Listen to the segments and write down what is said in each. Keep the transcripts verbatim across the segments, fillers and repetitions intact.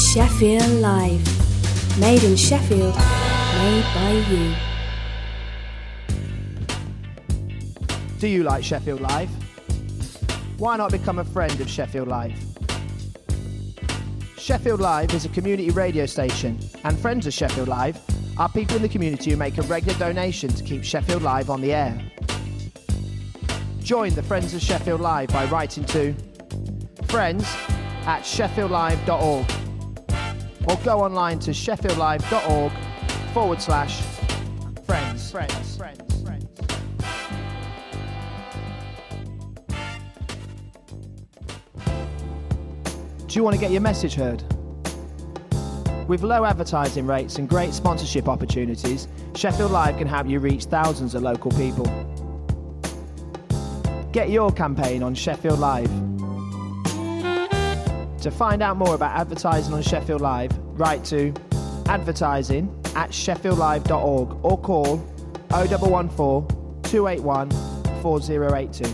Sheffield Live. Made in Sheffield, made by you. Do you like Sheffield Live? Why not become a friend of Sheffield Live? Sheffield Live is a community radio station, and friends of Sheffield Live are people in the community who make a regular donation to keep Sheffield Live on the air. Join the Friends of Sheffield Live by writing to friends at sheffield live dot org or go online to sheffieldlive.org forward slash friends. Friends. Friends. Friends. Do you want to get your message heard? With low advertising rates and great sponsorship opportunities, Sheffield Live can help you reach thousands of local people. Get your campaign on Sheffield Live. To find out more about advertising on Sheffield Live, write to advertising at sheffield live dot org or call oh one one four, two eight one, four oh eight two.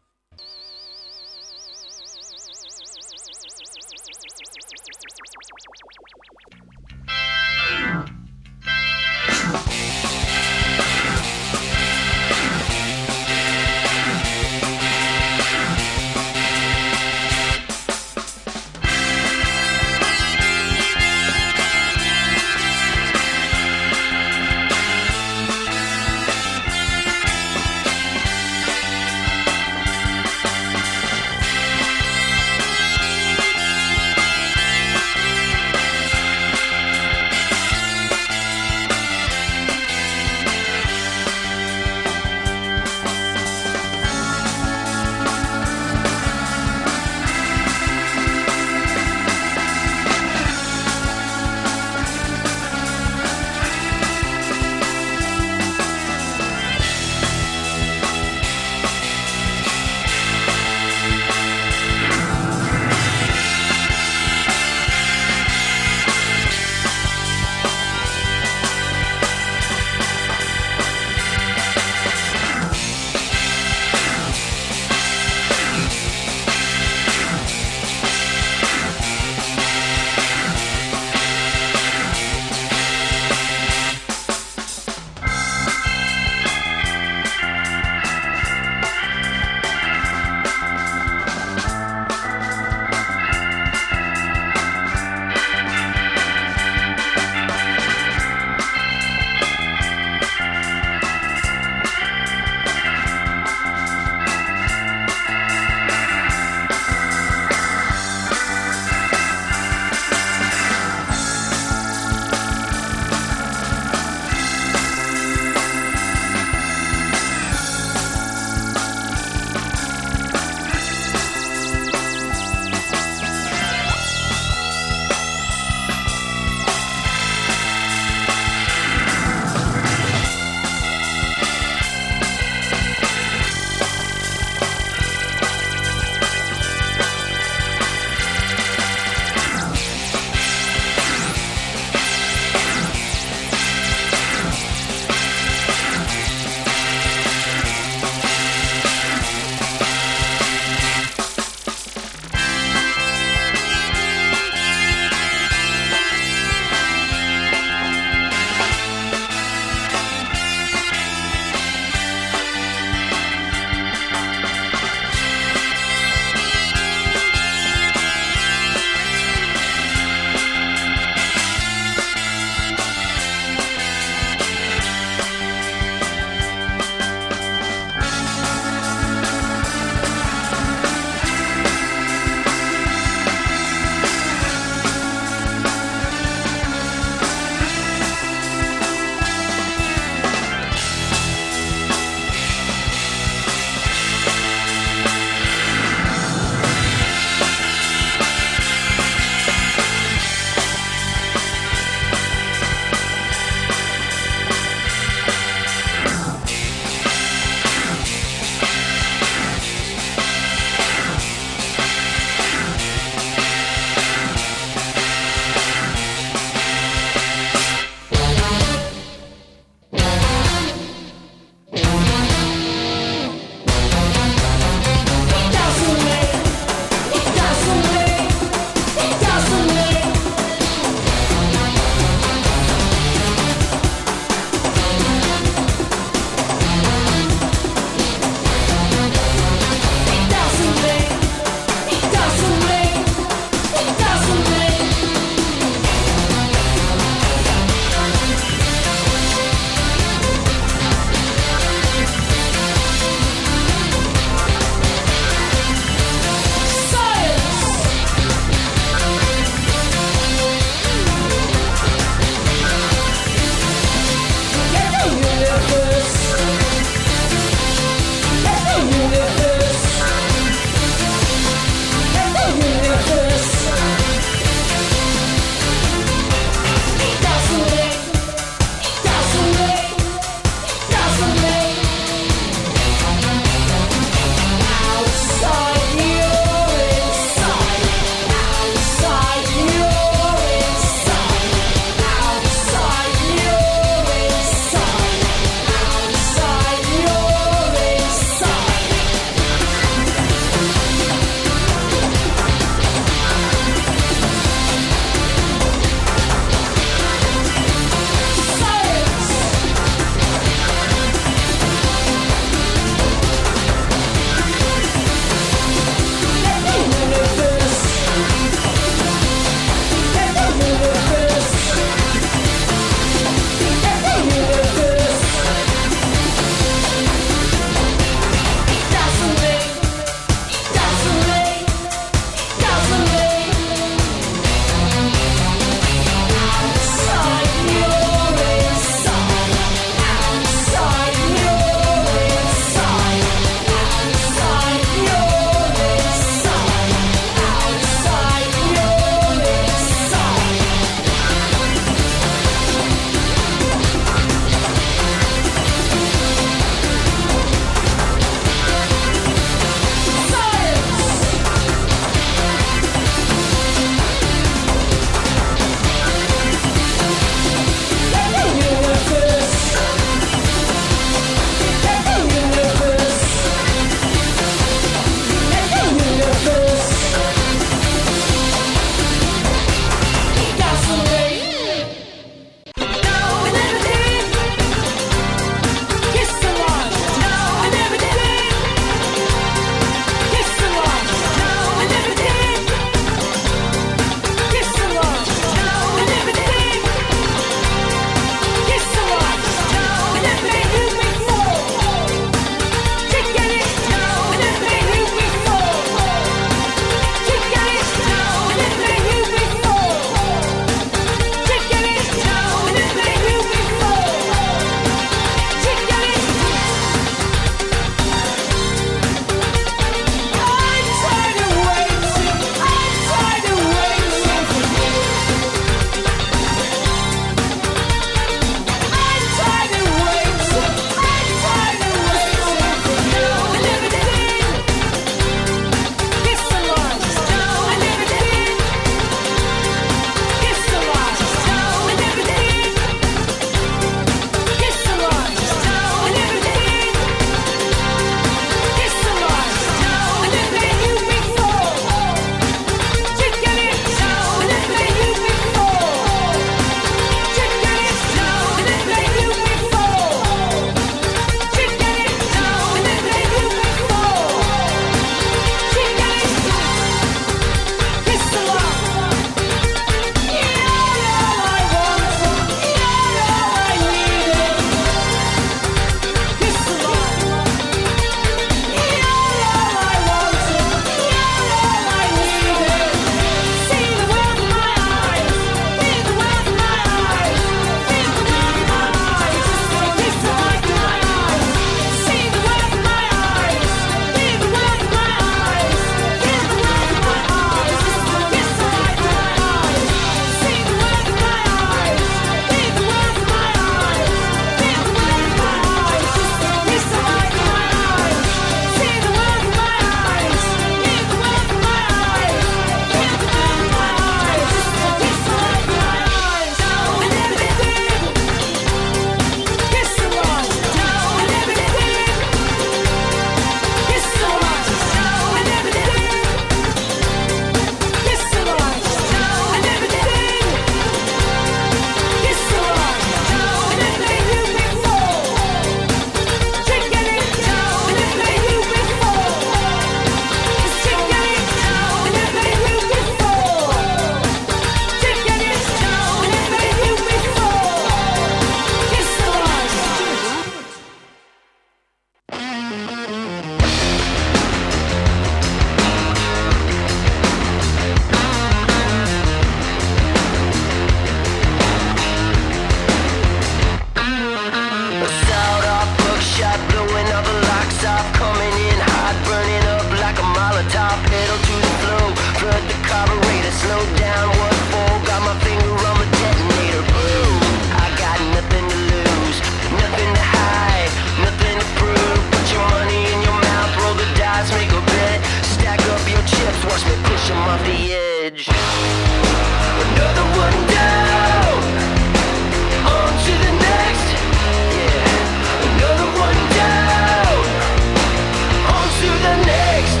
watch me push him off the edge. Another one down, on to the next. Yeah, another one down, on to the next.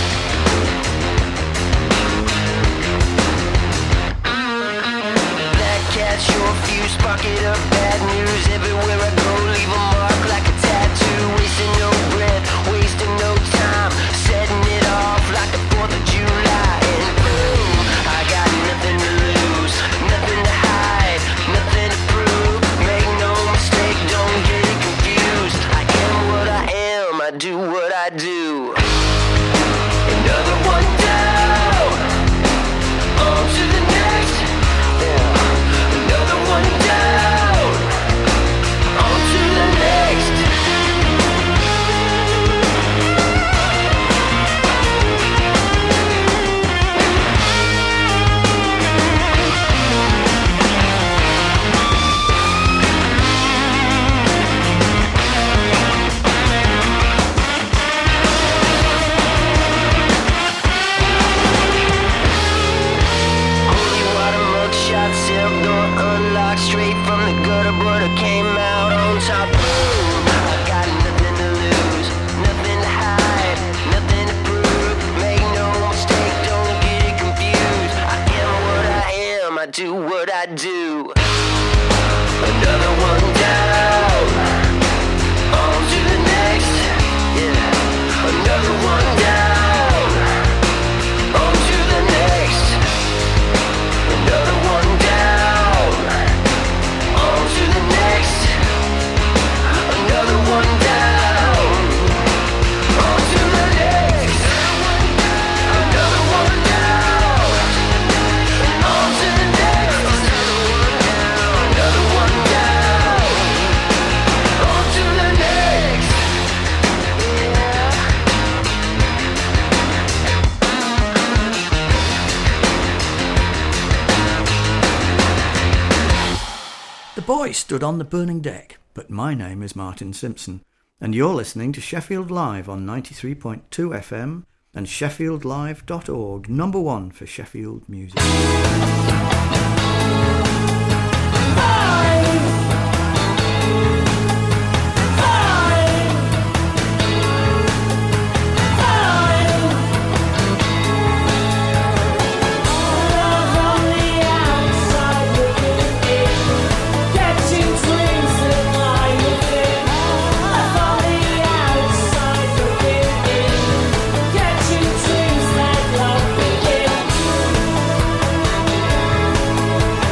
That cat's your fuse, pocket of bad news. Everywhere I go, leave a mark like a tattoo. Wasting no breath, wasting no time, setting it off like the fourth of July. And boom, I got nothing to lose, nothing to hide, nothing to prove. Make no mistake, don't get it confused. I am what I am, I do what I do. Another one down, on to the next. Yeah, another one down, on to the next. Holy water mugshot, cell door unlocked, straight from the gutter, but I came out on top. Boom, I got nothing to lose, nothing to hide, nothing to prove. Make no mistake, don't get it confused. I am what I am, I do what I do. Another one down, on to the next. Yeah, another one down, on to the next. Another one down, on to the next. Another one down, on to the next. Another one down, on to the next. Another one down, on to the next. Yeah. The boy stood on the burning deck, but my name is Martin Simpson, and you're listening to Sheffield Live on ninety-three point two F M and sheffield live dot org, number one for Sheffield music. Catching dreams that love begins.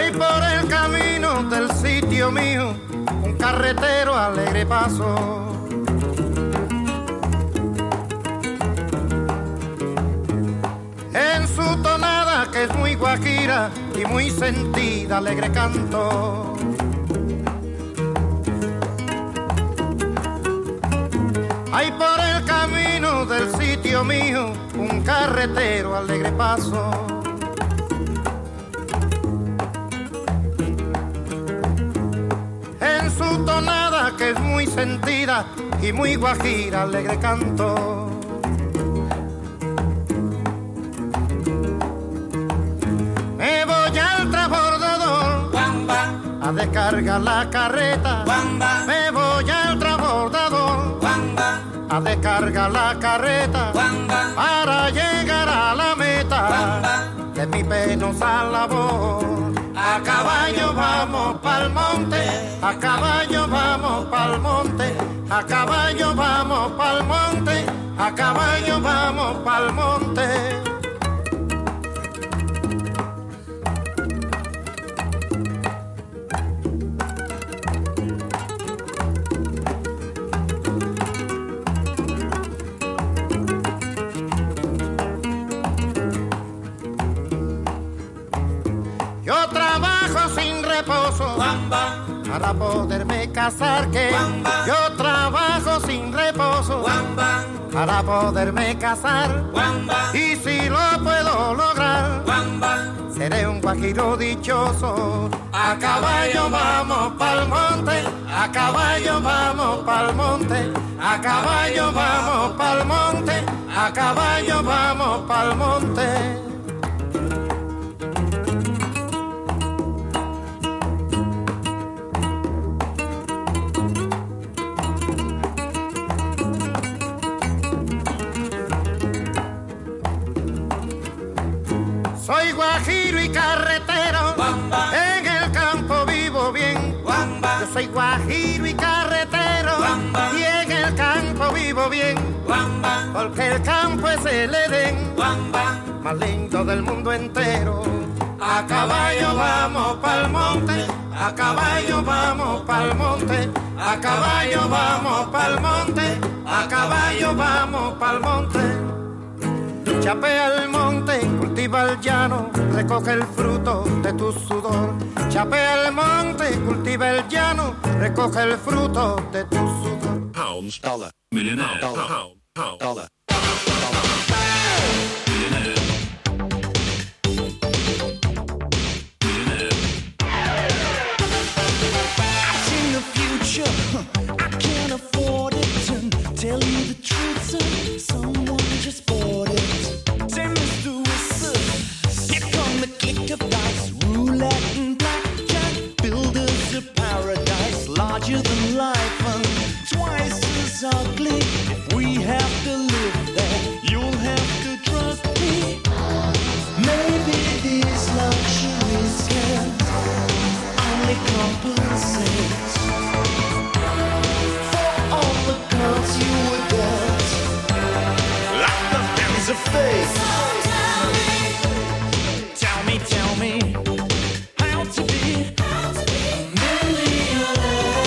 Hay por el camino del sitio mío un carretero alegre paso. En su tonada que es muy guajira y muy sentida, alegre canto. Hay por el camino del sitio mío un carretero alegre paso. En su tonada que es muy sentida y muy guajira, alegre canto. Me voy al transbordador a descargar la carreta. Me voy al transbordador a descargar la carreta para llegar a la meta de mi penosa labor. A caballo vamos pa'l monte, a caballo vamos pa'l monte, a caballo vamos pa'l monte, a caballo vamos pa'l monte. Para poderme casar, que yo trabajo sin reposo para poderme casar, y si lo puedo lograr seré un guajiro dichoso. A caballo vamos pa'l monte, a caballo vamos pa'l monte, a caballo vamos pa'l monte, a caballo vamos pa'l monte. Soy guajiro y carretero, en el campo vivo bien. Yo soy guajiro y carretero, y en el campo vivo bien. Porque el campo es el Edén más lindo del mundo entero. A caballo vamos pa'l monte, a caballo vamos pa'l monte, a caballo vamos pa'l monte, a caballo vamos pa'l monte. Chapea el monte, cultiva el llano, recoge el fruto de tu sudor. Chapea el monte, cultiva el llano, recoge el fruto de tu sudor. Pounds, dollar, millionaire, dollar, pound, pound, dollar, dollar, millionaire, millionaire. I've seen the future, I can't afford it. To tell you the truth, son, someone just bought it. Say, Mister Whistle, here come the click of dice, roulette and blackjack, builders of paradise, larger than life and twice as ugly. If we have to live there, you'll have to trust me. Maybe these luxuries can only compensate for all the girls you were dealt, like the hands of fate. Tell me, tell me, how to be a millionaire.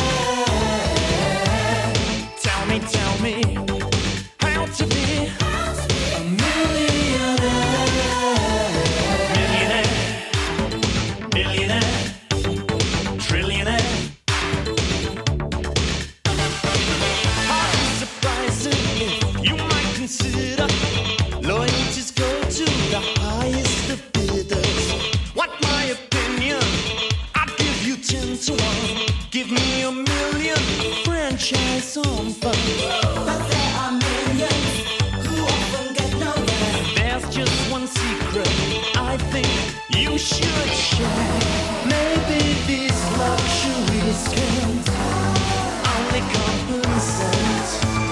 Tell me, tell me, how to be a millionaire. Millionaire, billionaire, trillionaire. Highly surprising, you might consider loyalties go to the highest of bidders. What my opinion? I'd give you ten to one. Give me a million, franchise on fun. But there are millions who often get nowhere. There's just one secret I think you should share. Maybe these luxuries can't only compensate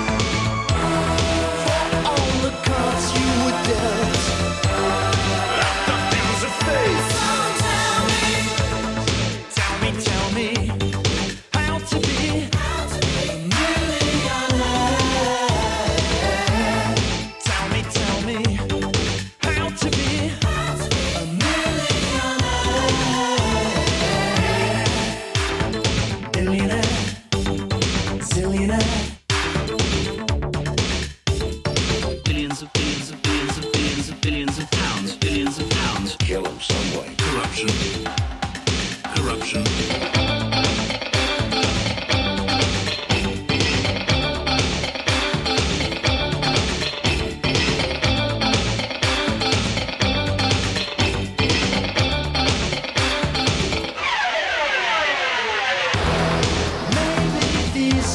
for all the cards you were dealt, like the hands of fate. Tell me, tell me, how to be a millionaire. Tell me, tell me, how to be a millionaire.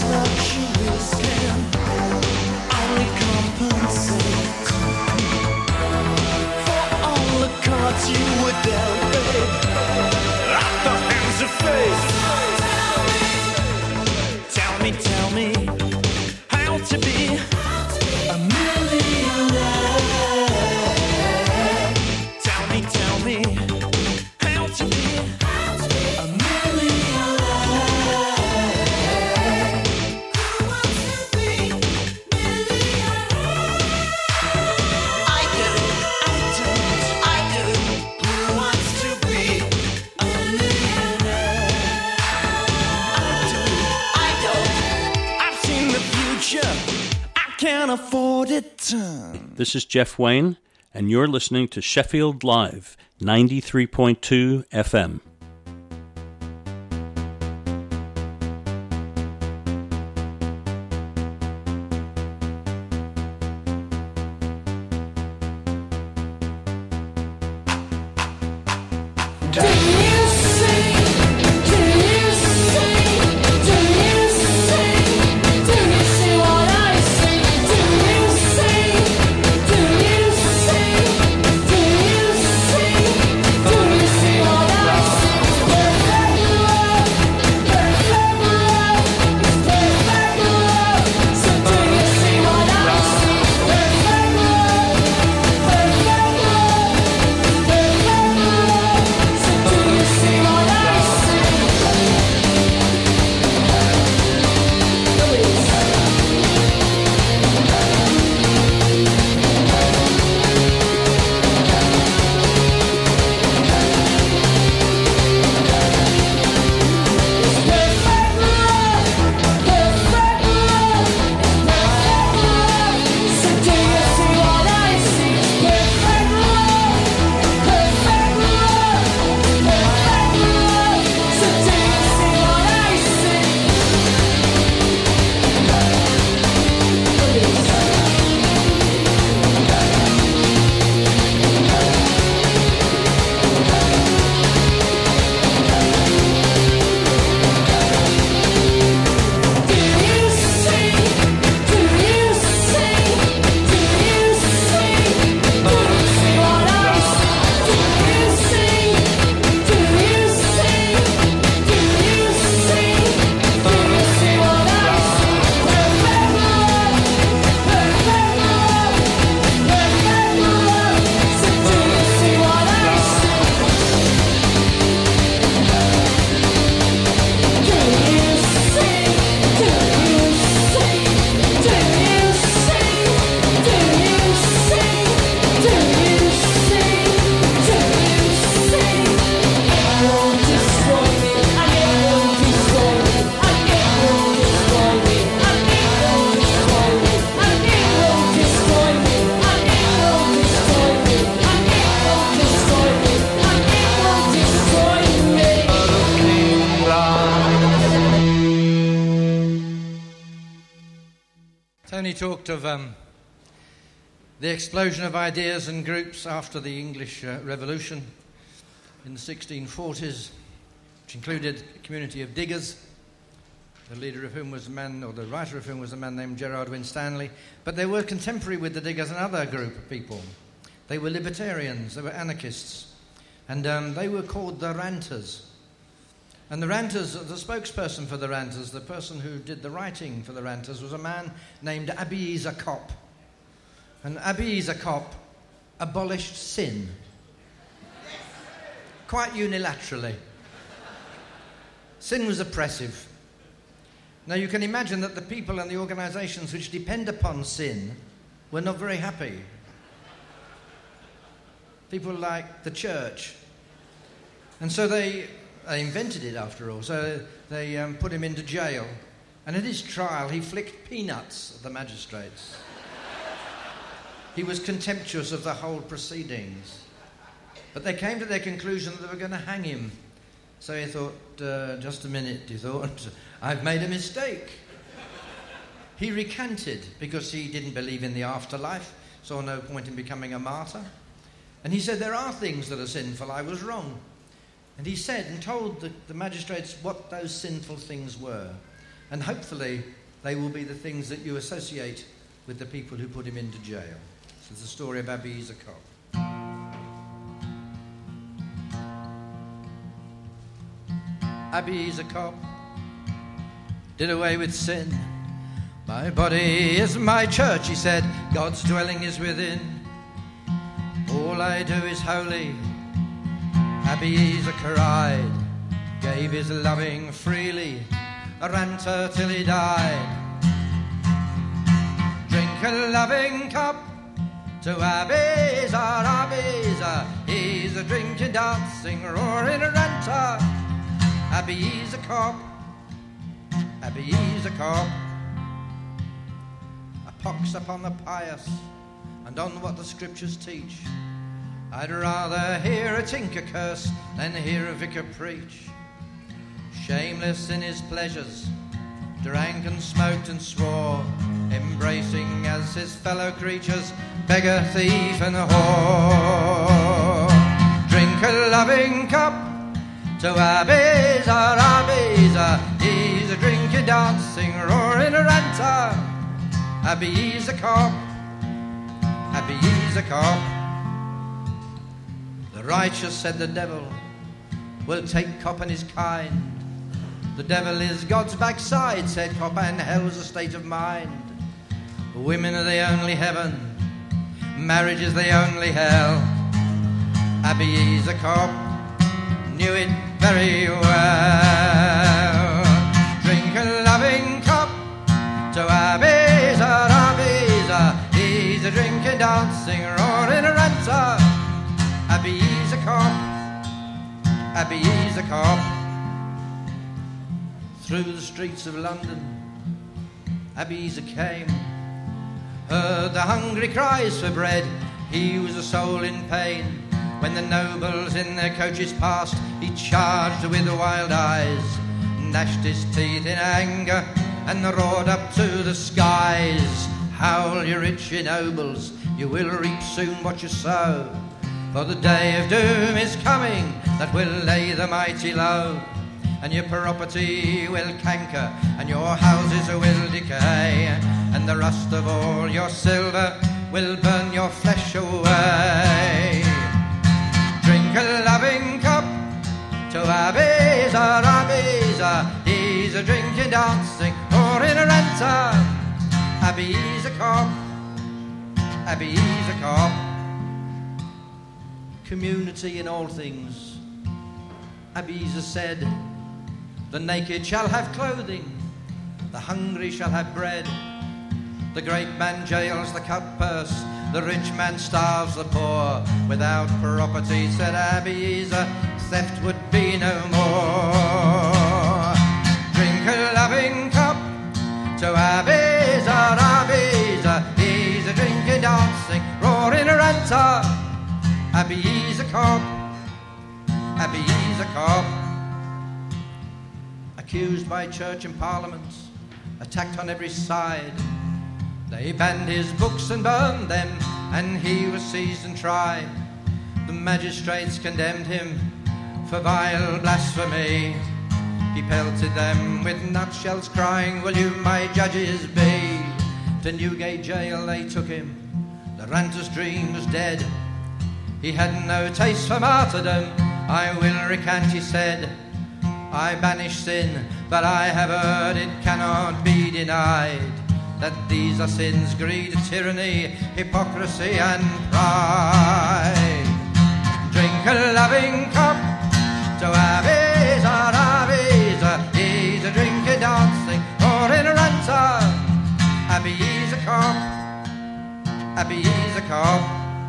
luxuries can only compensate for all the cards you were dealt, babe, at the hands of fate. Tell me, tell me how to be a millionaire. Tell me, tell me how to be a millionaire. Who wants to be millionaire? I do, I don't, I do. Who wants to be a millionaire? I do, I don't. I've seen the future. I can't afford it. This is Jeff Wayne, and you're listening to Sheffield Live, ninety-three point two F M. Tony talked of um, the explosion of ideas and groups after the English uh, Revolution in the sixteen forties, which included a community of diggers, the leader of whom was a man, or the writer of whom was a man named Gerard Winstanley. But they were contemporary with the diggers another group of people. They were libertarians, they were anarchists, and um, they were called the Ranters. And the Ranters, the spokesperson for the Ranters, the person who did the writing for the Ranters, was a man named Abiezer Kopp. And Abiezer Kopp abolished sin. Quite unilaterally. Sin was oppressive. Now you can imagine that the people and the organisations which depend upon sin were not very happy. People like the church. And so they... They invented it, after all, so they um, put him into jail. And at his trial, he flicked peanuts at the magistrates. He was contemptuous of the whole proceedings. But they came to their conclusion that they were going to hang him. So he thought, uh, just a minute, he thought, I've made a mistake. He recanted because he didn't believe in the afterlife, saw no point in becoming a martyr. And he said, there are things that are sinful, I was wrong. And he said and told the, the magistrates what those sinful things were. and hopefully they will be the things that you associate with the people who put him into jail. This is the story of Ebenezer Cobb. Ebenezer Cobb did away with sin. My body is my church, he said, God's dwelling is within. All I do is holy. Ebenezer cried, gave his loving freely, a ranter till he died. Drink a loving cup to Ebenezer, Ebenezer. He's a drinking, dancing, roaring ranter. Ebenezer Cobb, Ebenezer Cobb. A pox upon the pious and on what the scriptures teach. I'd rather hear a tinker curse than hear a vicar preach. Shameless in his pleasures, drank and smoked and swore, embracing as his fellow creatures beggar, thief and whore. Drink a loving cup to Ebenezer, Ebenezer. He's a drinking, dancing, roaring ranter. Ebenezer Cobb, Ebenezer Cobb. The righteous, said the devil, will take Cobb and his kind. The devil is God's backside, said Cobb, and hell's a state of mind. Women are the only heaven, marriage is the only hell. Ebenezer Cobb knew it very well. Drink a loving cup to Ebenezer, Ebenezer. He's a drinking, dancing, roaring ranter. Ebenezer Cobb, Ebenezer Cobb. Through the streets of London, Ebenezer came, heard the hungry cries for bread. He was a soul in pain. When the nobles in their coaches passed, he charged with wild eyes, gnashed his teeth in anger, and roared up to the skies. Howl, you rich nobles, you will reap soon what you sow. For the day of doom is coming that will lay the mighty low. And your property will canker, and your houses will decay, and the rust of all your silver will burn your flesh away. Drink a loving cup to Ebenezer, Ebenezer. He's a drinking, dancing, roaring ranter. Ebenezer Cobb, Ebenezer Cobb. Community in all things, Ebenezer said. The naked shall have clothing, the hungry shall have bread. The great man jails the cut-purse, the rich man starves the poor. Without property, said Ebenezer, theft would be no more. Drink a loving cup to Ebenezer, Ebenezer. He's a drinking, dancing, roaring ranter. Ebenezer Cobb, Ebenezer Cobb. Accused by church and parliament, attacked on every side. They banned his books and burned them, and he was seized and tried. The magistrates condemned him for vile blasphemy. He pelted them with nutshells, crying, will you my judges be? To Newgate jail they took him, the ranter's dream was dead. He had no taste for martyrdom, I will recant, he said. I banish sin, but I have heard it cannot be denied that these are sins, greed, tyranny, hypocrisy and pride. Drink a loving cup to Ebenezer, Ebenezer. He's a drinking, dancing, roaring ranter. Ebenezer Cobb, Ebenezer Cobb.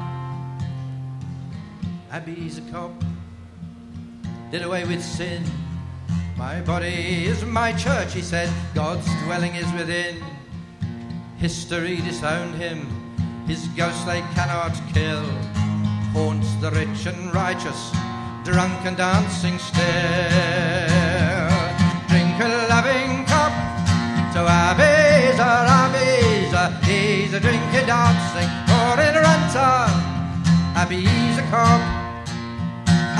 Ebenezer Cobb did away with sin. My body is my church, he said, God's dwelling is within. History disowned him, his ghost they cannot kill. Haunts the rich and righteous, drunk and dancing still. Drink a loving cup to Ebenezer, Ebenezer. He's a drinking, dancing, roaring ranter. Ebenezer Cobb,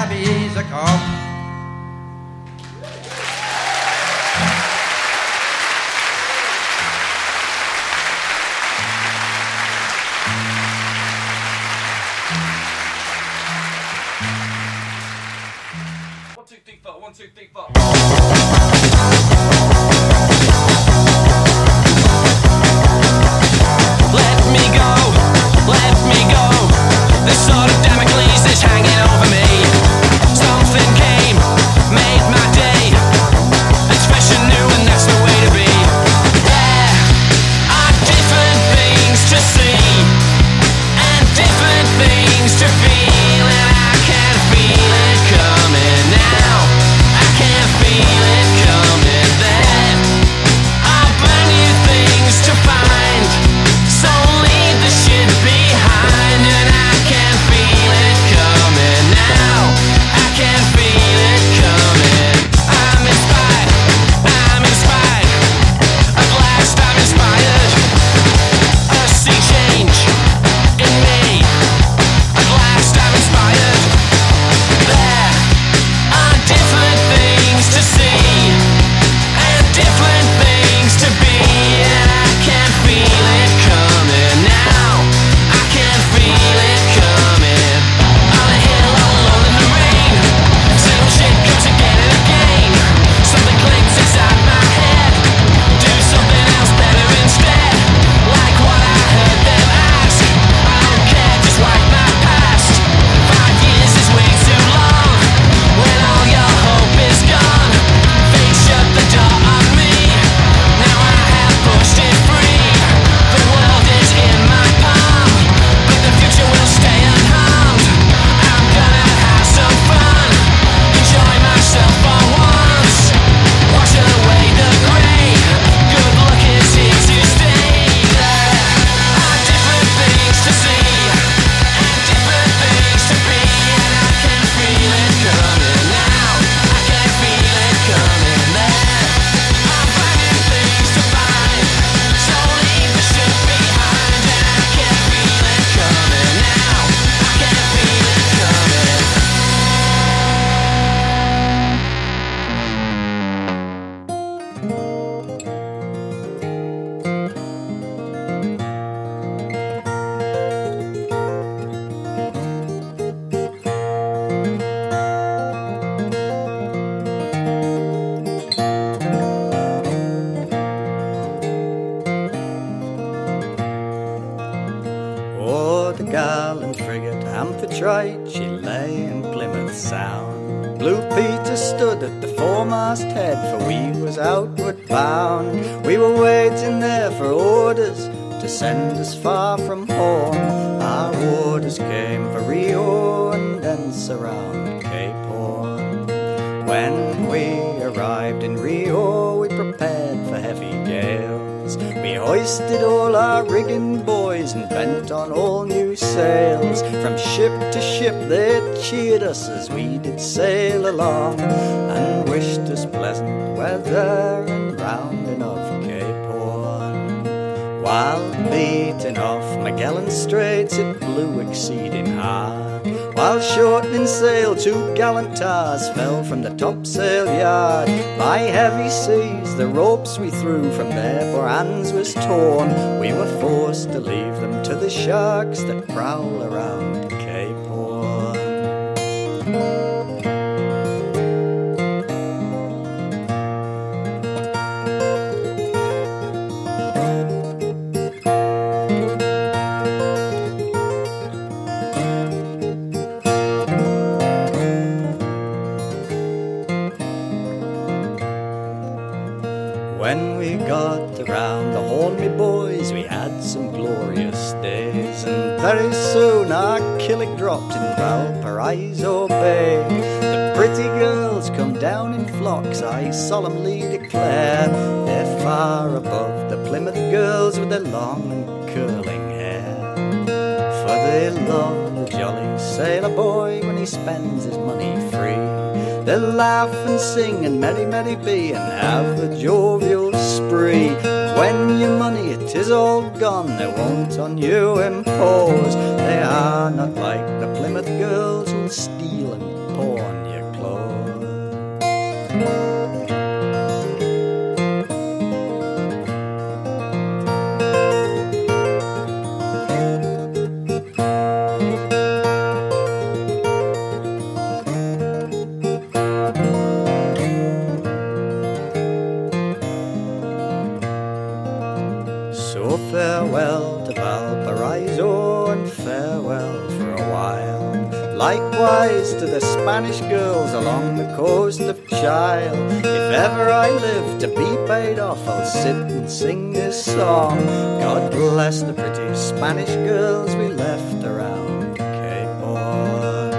Ebenezer Cobb. One, two, three, four. Let me go, let me go. The sword of Damocles is hanging over me. Something came, made my day. It's fresh and new and that's the way to be. There are different things to see and different things to feel, and I can feel it coming now. I can feel it coming. There are brand new things to find, so leave the shit behind, and I can feel it coming now. I can feel it coming. I'm inspired, I'm inspired. At last I'm inspired. I see change in me. At last I'm inspired. There are different things to see and different things to be, and I can feel it coming now. I can feel it coming. On a hill all alone in the rain, same shit comes again and again. Something clicks inside my head. Do something else better instead, like what I heard them ask. I don't care, just wipe my past. Five years is way too long, when all your hope is gone. They shut the door on me, now I have pushed it free. The world is in my palm, but the future will stay unharmed. I'm gonna have some fun, enjoy myself for once. Wash away the grey, good luck is here to stay. There are different things to see and different things to be, and I can feel it coming now. I can feel it coming. There are brand new things to find, so leave the shit behind, and I can feel it coming now. I can feel it coming. Oh, the gallant frigate Amphitrite, she lay in Plymouth Sound. Blue Peter stood at the foremast head, for we was outward bound. We were waiting there for orders to send us far from home. Our orders came for Rio and thence around Cape Horn. When we arrived in Rio, we prepared for heavy gales. We hoisted all our rigging boys and bent on all new sails. From ship to ship they cheered us as we did sail along, and wished us pleasant weather and rounding of Cape Horn. While beating off Magellan Straits it blew exceeding hard, while shortening sail two gallant tars fell from the topsail yard. By heavy seas the ropes we threw from their poor hands was torn. We were forced to leave them to the sharks that prowl around Cape Horn. When we got around the Horn, me boys, we had some glorious days, and very soon our killick dropped in Valparaiso Bay. The pretty girls come down in flocks, I solemnly declare. They're far above the Plymouth girls with their long and curling hair, for they love the jolly sailor boy when he spends his money free. They'll laugh and sing and merry, merry be, and have a jovial spree. When your money it is all gone, they won't on you impose. They are not like the Plymouth girls who'll steal and pawn your clothes. farewell to Valparaiso and farewell for a while. Likewise to the Spanish girls along the coast of Chile. If ever I live to be paid off, I'll sit and sing this song. God bless the pretty Spanish girls we left around Cape Horn.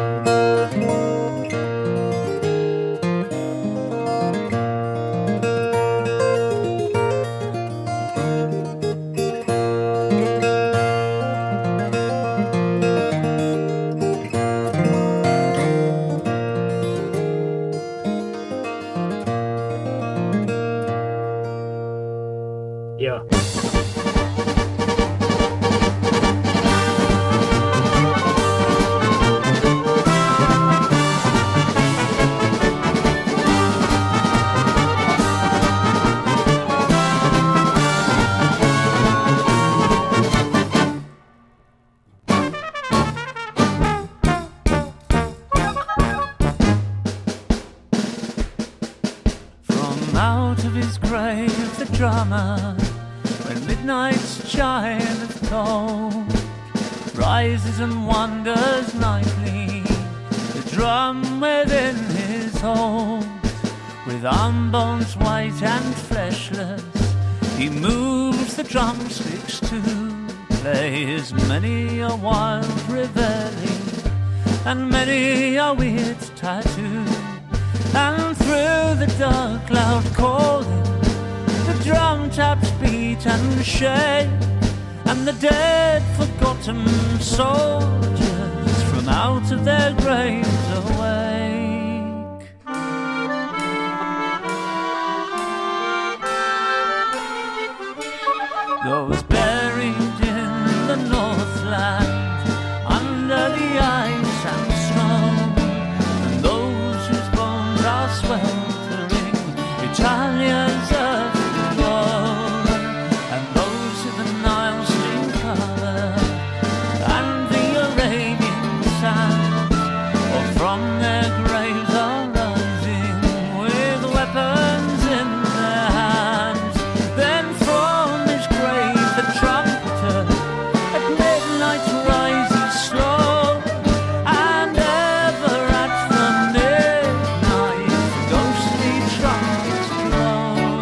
Rises and wanders nightly, the drum within his hold. With arm bones white and fleshless, he moves the drumsticks to play his many a wild reveille and many a weird tattoo. And through the dark loud calling, the drum taps beat and shake, and the dead forgotten soldiers from out of their graves awake. Those buried in the Northland under the ice and snow, and those whose bones are sweltering Italia's earth below, and those in the Nile stream color and the Arabian sands, or from their graves are rising with weapons in their hands. Then from his grave the trumpeter at midnight rises slow, and ever at the midnight the ghostly trumpets blow.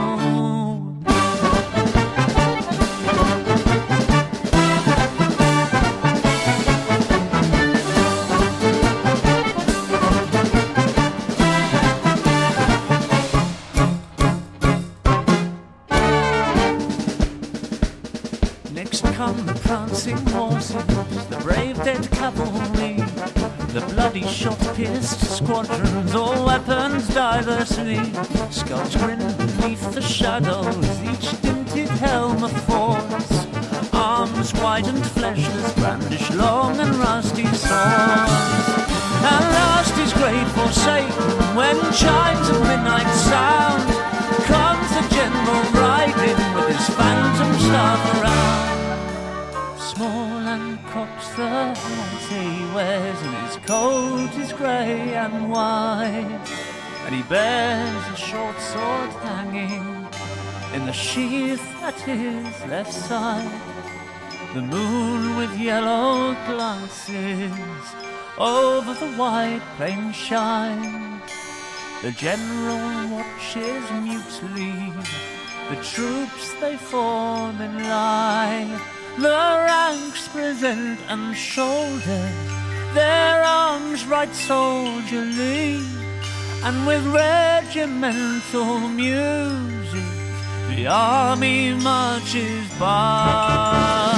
Next come the prancing horses, the brave dead cavalry, the bloody shot-pierced squadrons, all weapons diversely, skulls grin beneath the shadows, each dinted helm of force, arms white and fleshless brandish long and rusty swords. And last his grave forsaken, when chimes of midnight sound, comes the general riding with his phantom staff around. Small and cocked the hat he wears, and his coat is grey and white, and he bears a short sword hanging in the sheath at his left side. The moon with yellow glances over the wide plain shines. The general watches mutely the troops they form in line. The ranks present and shoulder their arms right soldierly, and with regimental music the army marches by.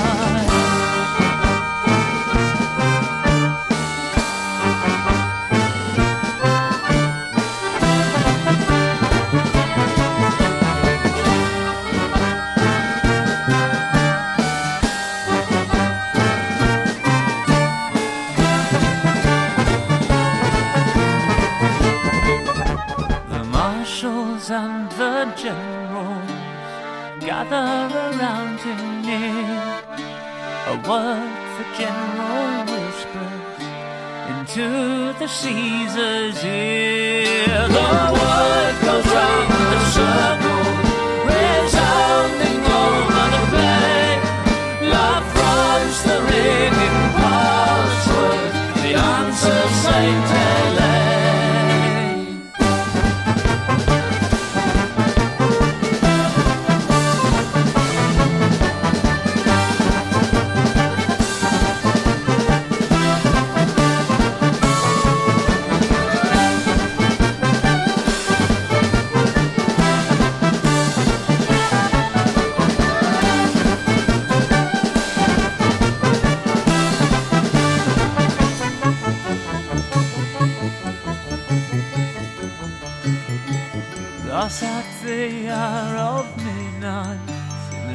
And the generals gather around him near. A word the general whispers into the Caesar's ear. The word goes round the circle, resounding over the plain.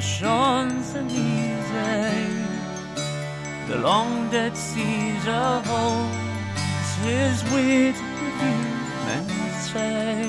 Champs-Élysées. The long dead Caesar holds his wit with you, men say.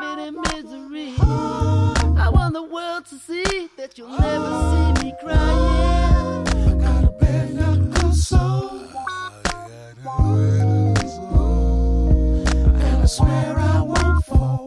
To see that you'll never see me crying.